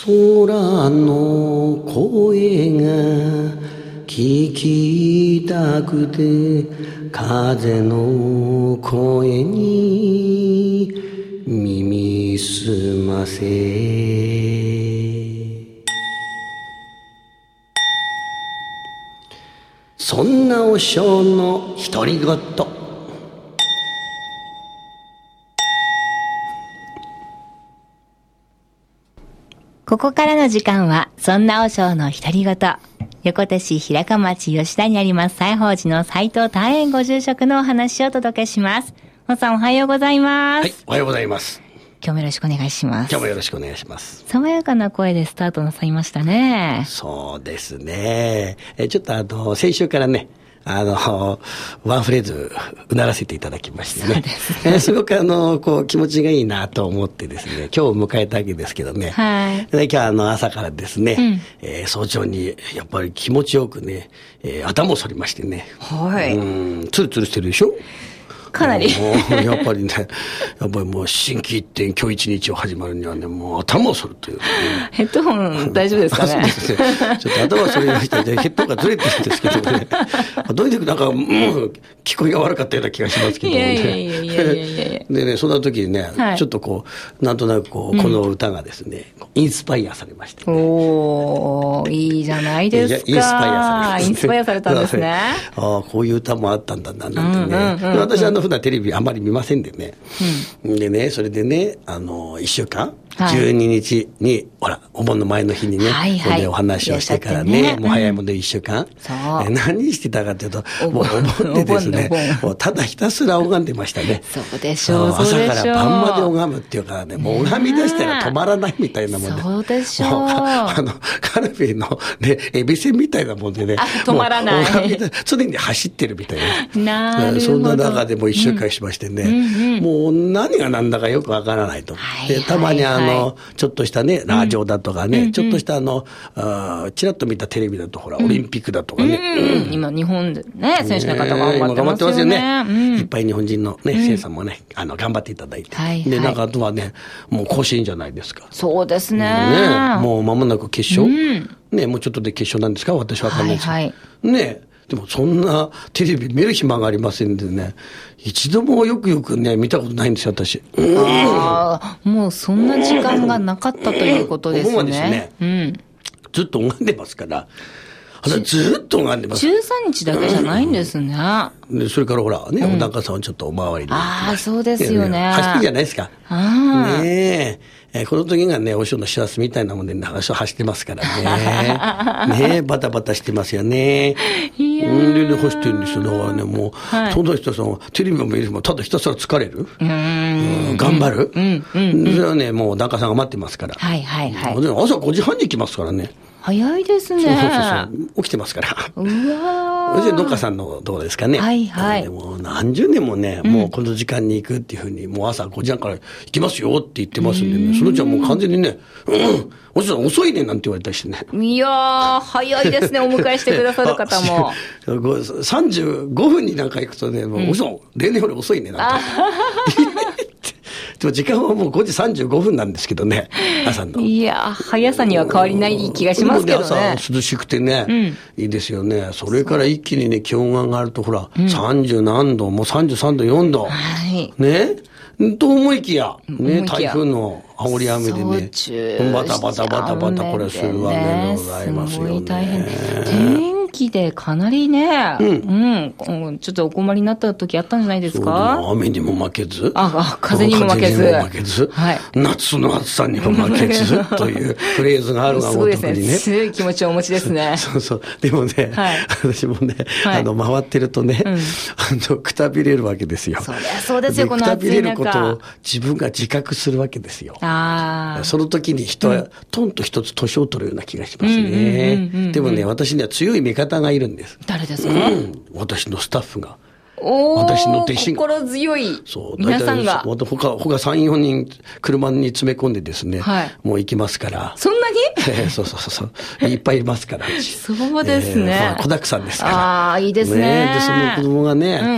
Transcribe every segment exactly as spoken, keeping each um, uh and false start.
空の声が聞きたくて、風の声に耳すませ。そんな和尚の独り言。 ここからの時間はそんな和尚の独り言。横手市平鹿町吉田にあります西宝寺の斉藤大円ご住職のお話をお届けします。和さんおはようございます。 はい、おはようございます。 今日もよろしくお願いします。 今日もよろしくお願いします。 爽やかな声でスタートなさいましたね。 そうですね。えちょっとあの先週からね、あのワンフレーズうならせていただきましてね。そうですね。すごくあのこう気持ちがいいなと思ってですね、今日を迎えたわけですけどね。はい。で今日あの朝からですね、うんえー、早朝にやっぱり気持ちよくね、えー、頭を反りましてね。はい。うん、ツルツルしてるでしょ。 かなりもうやっぱりね、やっぱりもう心機一転、今日一日を始まるにはね、もう頭を反るという、ね、 ヘッドホン大丈夫ですかね。そうですね。 ちょっと頭を反りましてね、ヘッドがずれてるんですけどね。どういうなんか、もう聞こえが悪かったような気がしますけどもね。いやいやいやいやいやいやでね、そんな時にね、はい、ちょっとこうなんとなくこうこの歌がですね、うん、インスパイアされまして、ね。 おー、いいじゃないですか。 インスパイアされました、ね。 インスパイアされたんですね。 ああ、こういう歌もあったんだなんてね。うんうんうんうん、私あの普段テレビあんまり見ませんでね、うん、でねそれでねあのいっしゅうかん、はい、じゅうににちにほらお盆の前の日にね、はいはい、お話をしてからね、ねもう早いもんでいっしゅうかん、うん、何してたかというともうお盆でですねもうただひたすら拝んでましたね。 そうでしょう。 朝から晩まで拝むっていうからね、もう拝み出したら止まらないみたいなもんで、 そうでしょう。 あのカルビのねエビせんみたいなもんでね、 止まらない、 常に走ってるみたいな。なるほど。 そんな中でもいっしゅうかんしましてね、うんうんうん、もう何が何だかよくわからないと、はいはいはい、でたまにあのちょっとしたねラジオだとかね、うん、ちょっとしたあのあちらっと見たテレビだとほら、うん、オリンピックだとかね、 うんうん、今日本でね選手の方が頑張ってますよね。 今頑張ってますよね、うん、いっぱい日本人のね選手さんもねあの頑張っていただいて、はいはい、でなんかあとはねもう甲子園じゃないですか。 そうです ね, ねもう間もなく決勝、うん、ねもうちょっとで決勝なんですか私は分かんないですけど、はいはい、ねでもそんなテレビ見る暇がありませんでね、一度もよくよくね見たことないんですよ私。 ああ、もうそんな時間がなかったということですね。 お盆はですね、うん、ずっと拝んでますから。ずっと拝んでます。 じゅうさんにちだけじゃないんですね。 でそれからほらね、うん、お檀家さんはちょっとお回りで。 ああ、そうですよね。 走ってじゃないですか。あねえ、この時がね、お師匠の幸せみたいなもんで、足を走ってますからね。ねえ、バタバタしてますよね。いやー。で、ね、走ってるんですよ。だからね、もう、はい、その人さん、テレビも見るもただひたすら疲れる。うん、うん、頑張る。うん、うん。それはね、もう檀家さんが待ってますから。はいはいはい。朝ごじはんに来ますからね。 早いですね。 そうそうそう起きてますから。うわー。農家さんのどうですかね。はいはい。でも何十年もね、うん、もうこの時間に行くっていうふうに、もう朝ごじはんから行きますよって言ってますんでね、そのうちはもう完全にね、うん、おじさん遅いねなんて言われたりしてね。 いやー、早いですね、お迎えしてくださる方も。 さんじゅうごふんになんか行くとね、もうおじさん、例年より遅いねなんて。でも時間はもうごじさんじゅうごふんなんですけどね、朝の。 いや、速さには変わりない気がしますけどね。 朝涼しくてね、うん、いいですよね。それから一気にね、気温が上がると、ほら、うん、さんじゅうなんど、もうさんじゅうさんど、よんど。はい。ね。と思いきや、ね、台風の煽り雨でね、バタバタバタバタこれするわけでございますよね。すごい大変。 天気でかなりね、うん、うん、ちょっとお困りになった時あったんじゃないですか。 雨にも負けず、 あ、風にも負けず、 風にも負けず、はい、夏の暑さにも負けずというフレーズがあるがごとくにね。すごいですね。強い気持ちをお持ちですね。 そうそう。でもね、はい、私もね、はい、あの回ってるとね、うん、あのくたびれるわけですよ。 そりゃそうですよ、この暑い中。くたびれることを自分が自覚するわけですよ。あその時に人は、うん、トンと一つ年を取るような気がしますね。でもね、私には強い味方がいるんです。 誰ですか？うん、 私のスタッフが。 お私の弟子が。心強い皆さんが。 そう、他、他さん、よにん車に詰め込んでですね、はい、もう行きますから。 そんなに？ えー、そうそうそう。いっぱいいますから。 そうですね。 えー、子だくさんですから。 ああ、いいですね。 ねで、その子供がね、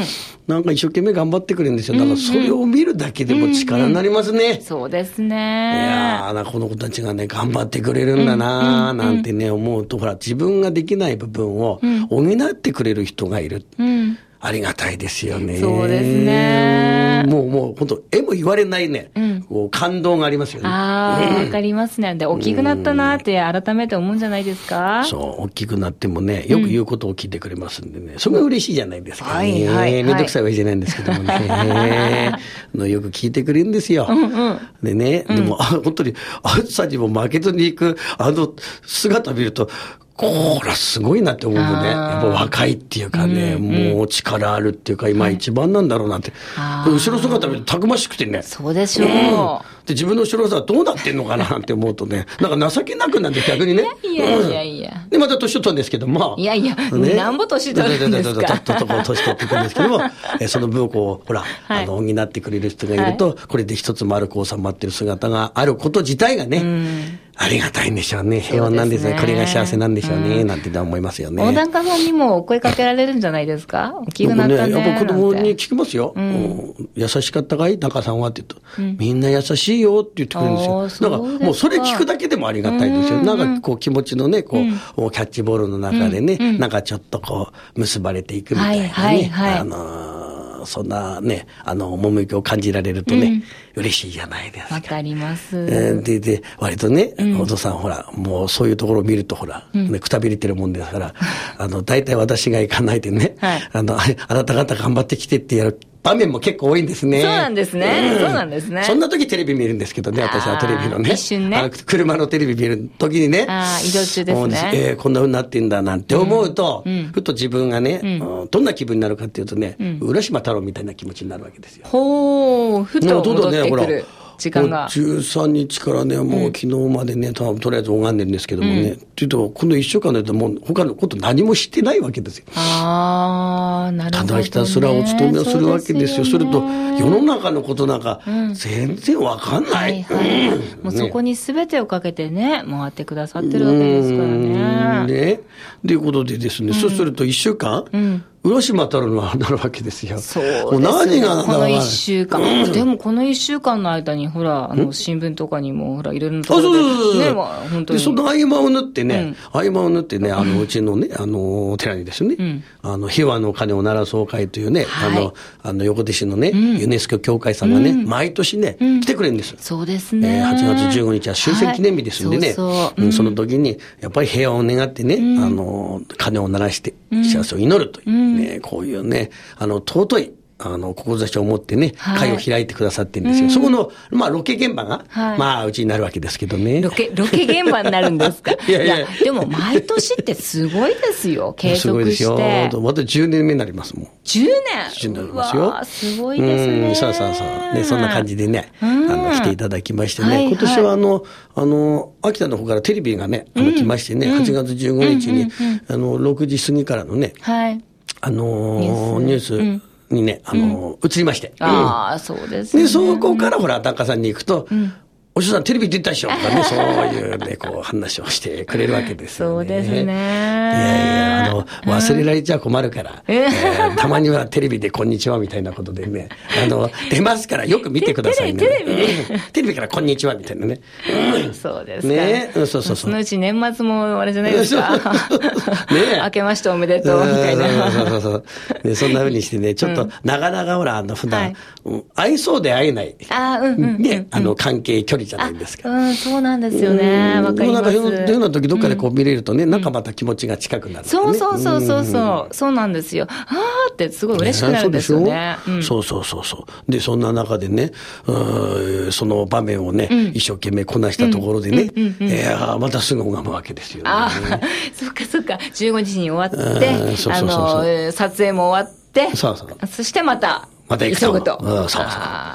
なんか一生懸命頑張ってくれるんですよ。だからそれを見るだけでも力になりますね。うんうん、 そうですね。いやー、この子たちがね、頑張ってくれるんだなーなんてね、思うと、ほら、自分ができない部分を補ってくれる人がいる。うんうん、ありがたいですよね。 そうですね。 もう、もう、本当絵も言われないね、うん、こう感動がありますよね。 ああ、わ、うん、かりますね。で、大きくなったなって改めて思うんじゃないですか。 そう、大きくなってもね、よく言うことを聞いてくれますんでね、うん、それが嬉しいじゃないですか、ね。はいはい、はい。めんどくさいわけじゃないんですけどもね。のよく聞いてくれるんですよ。うんうん、でね、でも、うん、本当に、あずさんにも負けずに行く、あの姿を見ると、こらすごいなって思うね。やっぱ若いっていうかね、うんうん、もう力あるっていうか、今一番なんだろうなって。はい、後ろ姿見るとたくましくてね。 そうでしょう。うん、 で、自分の後ろ姿どうなってんのかなって思うとね、なんか情けなくなって逆にね。 いやいやいや、 うん。で、また年取ったんですけども。 いやいや、ね、なんぼ年取るんですか。 とっとと年取っていくんですけども、えその分をこう、ほら、はい、あの、補ってくれる人がいると、はい、これで一つ丸く収まってる姿があること自体がね、うんありがたいんでしょうね。平和なんですね。これが幸せなんでしょうね。うん、なんて思いますよね。 大高さんにも声かけられるんじゃないですか。大きくなったね。 ね、やっぱ子供に聞きますよ。うん、優しかったかい高さんはって言うと、うん、みんな優しいよって言ってくれるんですよ。だからもうそれ聞くだけでもありがたいですよ。うん、なんかこう気持ちのね、こう、うん、キャッチボールの中でね、うん、なんかちょっとこう結ばれていくみたいなね。はいはいはい、あのーそんなね、あの、趣を感じられるとね、うん、嬉しいじゃないですか。 わかります。 えー、で、で、割とね、うん、お父さんほら、もうそういうところを見るとほら、うん、ね、くたびれてるもんですから、あの、大体私が行かないでね、はい、あの、あなた方頑張ってきてってやる場面も結構多いんですね。 そうなんですね。うん、そうなんですね。 そんな時テレビ見るんですけどね、私はテレビのね。 一瞬ね。あの車のテレビ見る時にね。 ああ、移動中ですね。 えー、こんな風になってんだなんて思うと、うん、ふと自分がね、うん、どんな気分になるかっていうとね、うん、浦島太郎みたいな気持ちになるわけですよ。 ほー、ふと戻ってくる。時間がじゅうさんにちからね、もう昨日までね、と, とりあえず拝んでるんですけどもね、うん、っていうと、このいっしゅうかんの間、もう他のこと何もしてないわけですよ。 ああ、なるほど、ね。 ただひたすらお勤めをするわけですよ。そ, す, よね、それと、世の中のことなんか、全然わかんない。うん、はいはい、 うん、もうそこに全てをかけてね、回ってくださってるわけですからね。 ね。ということでですね、うん、そうするといっしゅうかん、うん浦島太郎のなるわけですよ。 そうですよ。 もう何がこの一週間、うん。でもこの一週間の間に、ほら、あの、新聞とかにも、ほら、いろいろなところで。あ、そうそうそう。ね、まあ、本当に。で、その合間を縫ってね、うん、合間を縫ってね、あの、うちのね、あの、寺にですね、うん、あの、平和の鐘を鳴らそう会というね、はい、あの、あの、横手市のね、うん、ユネスコ協会さんがね、うん、毎年ね、うん、来てくれるんです。 そうですね。 えー、はちがつじゅうごにちは終戦記念日ですんでね、はい、そうそう、うん、その時に、やっぱり平和を願ってね、うん、あの、鐘を鳴らして、幸せを祈るという、ね、うん、こういうね、あの、尊い、あの、志を持ってね、はい、会を開いてくださってるんですよ。うん、そこの、まあ、ロケ現場が、はい、まあ、うちになるわけですけどね。 ロケ、ロケ現場になるんですかいやいやいや、でも、毎年ってすごいですよ、継続して。すごいですよ。 またじゅうねんめになりますもん。 じゅうねん ? じゅうねんになりますよ。 すごいですね。 うん、そうそうそう。ね、そんな感じでね、あの、来ていただきましてね、はいはい、今年はあの、あの、秋田の方からテレビがね、あの、来ましてね、うん、はちがつじゅうごにちに、うんうんうん、あの、ろくじ過ぎからのね、はい。あのー、ニュース、ニュースにね、あのー、うん、移りまして。 ああ、うん、そうですね。 で、そこからほら、檀家さんに行くと、うん、お師匠さんテレビ出たでしょとかね、そういうね、こう話をしてくれるわけですよね。 そうですね。いやいや、あの、忘れられちゃ困るから、えー、たまにはテレビでこんにちはみたいなことでね、あの、出ますからよく見てくださいね。 テレビで、 うん、テレビからこんにちはみたいなね。 うん、そうですか。 ね、そうそうそう。 そのうち年末もあれじゃないですか。ね明けましておめでとうみたいな。 そうそうそう。でそんな風にしてね、ちょっと、なかなかほら、あの、普段、はいうん、会いそうで会えない。 あうんうん、 ね、あの、関係、距離じゃないですか。 うん、そうなんですよね。わかります。なんか、 そういうような時どっかでこう見れるとね、うん、なんかまた気持ちが近くなる、ね。 そうそうそうそうそう。そうなんですよ。あーってすごい嬉しくなるんですよね。 ねそうそうそうそう。で、そんな中でね、うその場面をね、うん、一生懸命こなしたところでね、うんうんうんうん、いやまたすぐ拝むわけですよね。 ああ、そっかそっか。じゅうごにちに終わって、そうそうそうそうあの、撮影も終わって、そうそう。そしてまた、また行くと。 急ぐと。うん、そうそう。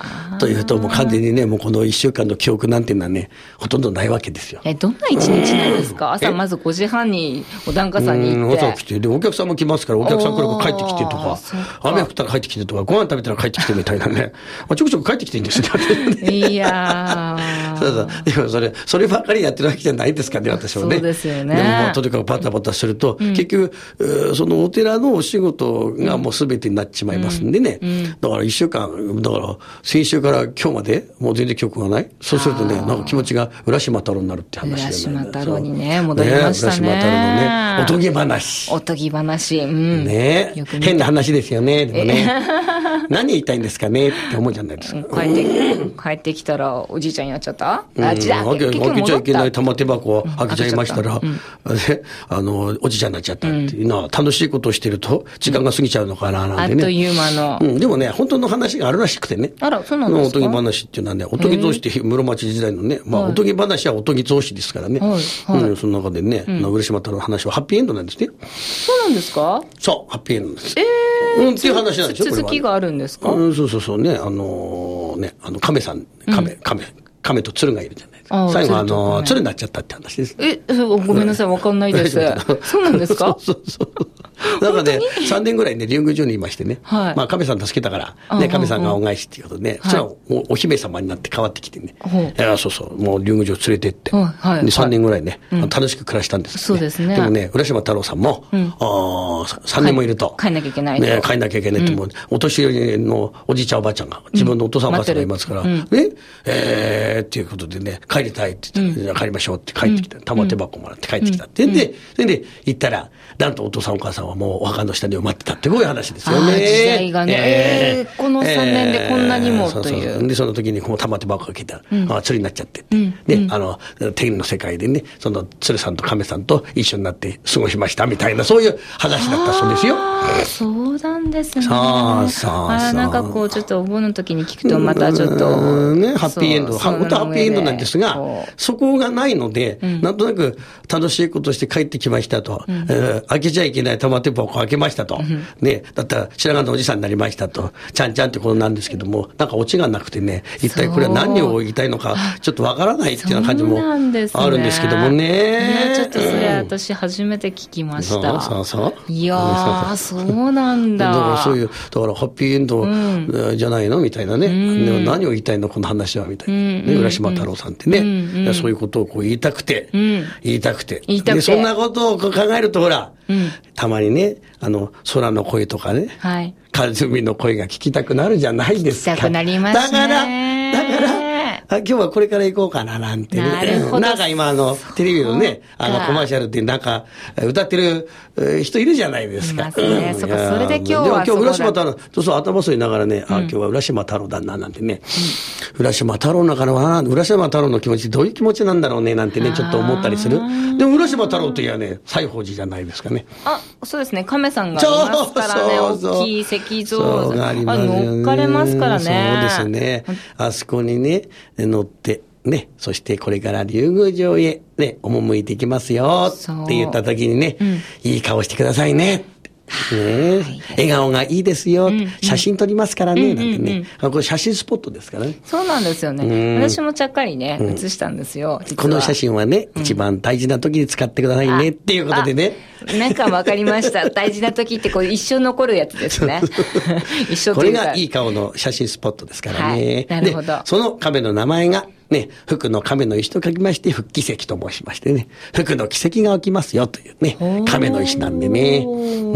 というともう完全にね、もうこのいっしゅうかんの記憶なんていうのはね、ほとんどないわけですよ。 え、どんな一日なんですか？朝まずごじはんにお檀家さんに行って。 朝来て、で、お客さんも来ますから、お客さん来れば帰ってきてとか、雨降ったら帰ってきてとか、ご飯食べたら帰ってきてみたいなね。まあ、ちょくちょく帰ってきていいんですよ。 いやー。 そうそう。でもそれ、そればっかりやってるわけじゃないですかね、私はね。 そうですよね。 でもまあ、とにかくバタバタすると、うん、結局、そのお寺のお仕事がもう全てになっちまいますんでね。うんうん、だから一週間、だから先週から今日まで、もう全然記憶がない。そうするとね、なんか気持ちが浦島太郎になるって話じゃない。 浦島太郎にね、戻りましたね。 ね、浦島太郎のね、おとぎ話。 おとぎ話。うん、 ねえ。変な話ですよね。でもね。何言いたいんですかねって思うじゃないですか。 帰って、帰ってきたらおじいちゃんになっちゃった？ うん、あっちだ。開けちゃいけない玉手箱を開けちゃいましたら、うん、あの、おじいちゃんになっちゃったっていうのは、楽しいことをしてると時間が過ぎちゃうのかななんてね。 あっという間の。 うん、でもね、本当の話があるらしくてね。 あら、そうなんですか？ おとぎ話っていうのはね、おとぎ雑誌って室町時代のね、まあ、おとぎ話はおとぎ雑誌ですからね。はいはい、うん、その中でね、うん、浦島太郎の話はハッピーエンドなんですね。 そうなんですか？ そう、ハッピーエンドです。 えー、 うん、っていう話なんですよ、 続きがあるんですか？ うん、そうそうそうね、あのー、ね、あの、亀さん、亀、うん、亀、亀と鶴がいるじゃないですか。最後あの、鶴になっちゃったって話です。 え、ごめんなさい、わかんないです。そうなんですか？ そうそうそう。なんかね、さんねんぐらいね、竜宮城にいましてね。はい。まあ、亀さん助けたから、ね、亀さんが恩返しっていうことでね、それはお姫様になって変わってきてね。いや、そうそう、もう竜宮城連れてって。はい。で、さんねんぐらいね、楽しく暮らしたんです。 そうですね。 でもね、浦島太郎さんも、さんねんもいると。 帰んなきゃいけない。 ね、帰んなきゃいけないって、もう、お年寄りのおじいちゃんおばあちゃんが、自分のお父さんおばあさんがいますから、ね、えー、っていうことでね、帰りたいって言って、じゃあ帰りましょうって帰ってきた。玉手箱もらって帰ってきたってんで、それで行ったら、なんとお父さんお母さんはもうお墓の下に埋まってたってこういう話ですよね。 時代がね、えー、このさんねんでこんなにもという。そうそうで、その時にこう玉手箱が来たら、うん、あ釣りになっちゃってって、うん、で、うん、あの、天の世界でね、その鶴さんと亀さんと一緒になって過ごしましたみたいな、そういう話だったそうですよ。 そうなんですね。 そうそうそう。 あなんかこう、ちょっとお盆の時に聞くとまたちょっと。 ね、ハッピーエンド。本当はハッピーエンドなんですが、そこがないので、うん、なんとなく楽しいことして帰ってきましたと、うんえー、開けちゃいけない玉手箱を開けましたと、うん、ね、だったら白髪のおじさんになりましたと、ちゃんちゃんってことなんですけども、なんかオチがなくてね、一体これは何を言いたいのか、ちょっとわからないっていうような感じもあるんですけどもね。 ねちょっとそれ私初めて聞きました。 そうそうそう。 いやー、そうなんだ。 だからそういう、だからハッピーエンド、うん、じゃないのみたいなね、うん、何を言いたいのこの話はみたいな。ね、うん、浦島太郎さんってね、うんうん、そういうことをこう言いたくて、うん、言いたくて。 言いたくて。 で、そんなことを考えるとほら、うん、たまにね、あの、空の声とかね、はい、海の声が聞きたくなるじゃないですか。 聞きたくなりますね。 だから、だから、あ今日はこれから行こうかななんてね。 なるほど。 なんか今あの、テレビのね、あの、コマーシャルでなんか、歌ってる人いるじゃないですか。 いますね。うん、そっか、それで今日は。 でも今日浦島太郎、そうそう頭吸いながらね、うん、あ、今日は浦島太郎だな、なんてね。うん、浦島太郎の中のは、浦島太郎の気持ち、どういう気持ちなんだろうね、なんてね、ちょっと思ったりする。でも浦島太郎といえばね、西芳寺じゃないですかね。 あ、そうですね。亀さんがいますからね、そうそう大きい石像がありますよね。乗っかれますからね。 そうですね。あそこにね、乗って、ね、そしてこれから竜宮城へね、赴いていきますよって言った時にね、うん、いい顔してくださいね。ね、はい、笑顔がいいですよ、うんうん、写真撮りますからね、うんうんうん、なんてね、これ写真スポットですからね。 そうなんですよね。私もちゃっかりね、うん、写したんですよ。 この写真はね、うん、一番大事な時に使ってくださいねっていうことでね。 なんかわかりました。大事な時ってこう一生残るやつですね。一生これがいい顔の写真スポットですからね。 はい、なるほど。 その亀の名前がね、福の亀の石と書きまして、福奇跡と申しましてね、福の奇跡が起きますよというね、亀の石なんでね。うん、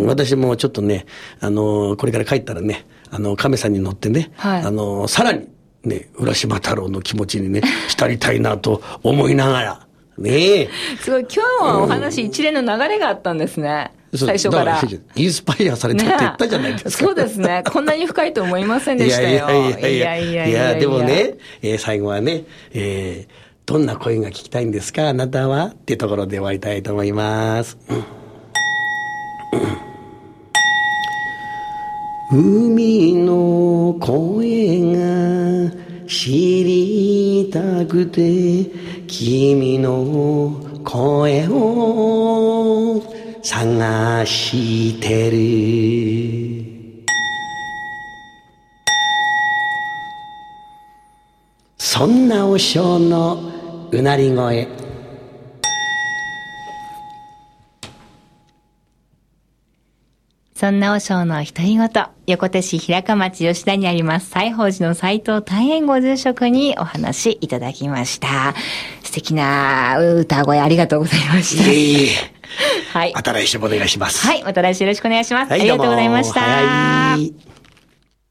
私もちょっとね、あの、これから帰ったらね、あの、亀さんに乗ってね、はい、あの、さらにね、浦島太郎の気持ちにね、浸りたいなと思いながら、ねえ。 すごい、今日はお話一連の流れがあったんですね。最初から。 インスパイアされたって言ったじゃないですか。 ね、そうですね。こんなに深いと思いませんでしたよ。いやいやいやいや。いやいやいや、でもね、えー、最後はね、えー、どんな声が聞きたいんですか、あなたはっていうところで終わりたいと思います。うん、海の声が知りたくて、君の声を探してる。 そんな和尚のうなり声。 そんな和尚の独り言、横手市平鹿町吉田にあります西宝寺の斉藤大円ご住職にお話いただきました。素敵な歌声ありがとうございました。 いえいえはい。 また来週もお願いします。 はい。また来週よろしくお願いします。 はい、 ありがとうございました。 はい。